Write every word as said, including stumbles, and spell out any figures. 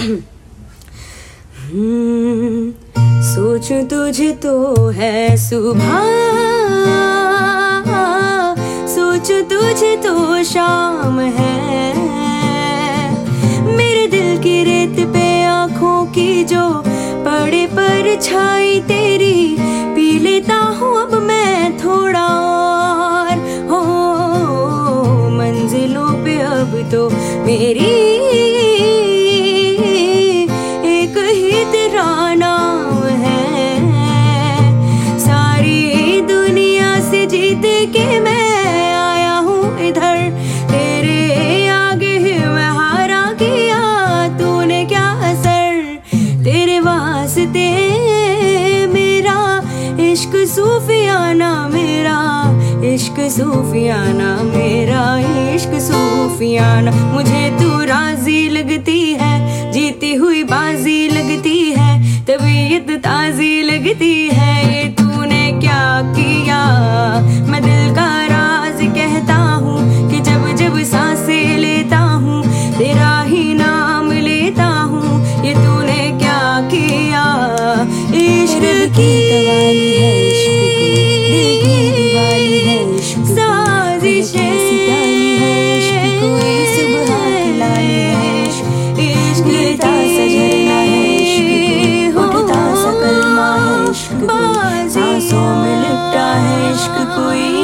हम्म, सोचूं तुझे तो है सुबह, सोचूं तुझे तो शाम है। मेरे दिल की रेत पे आँखों की जो पड़े परछाई तेरी, पी लेता हूँ अब मैं थोड़ा और। हो मंजिलों पे अब तो मेरी एक ही तेरा नाम है। सारी दुनिया से जीत के मैं आया हूँ इधर, तेरे आगे ही मैं हारा किया, तूने क्या असर। तेरे वास्ते मेरा इश्क सूफियाना, मेरा इश्क सूफियाना, मेरा इश्क सूफियाना। मुझे तू राजी लगती है, जीती हुई बाजी लगती है, तबीयत ताजी लगती है। ये तूने क्या किया, मैं दिल का राज कहता हूँ कि जब जब सांसें लेता हूँ तेरा ही नाम लेता हूँ। ये तूने क्या किया, इश्क की सांसों में लिपटा है इश्क कोई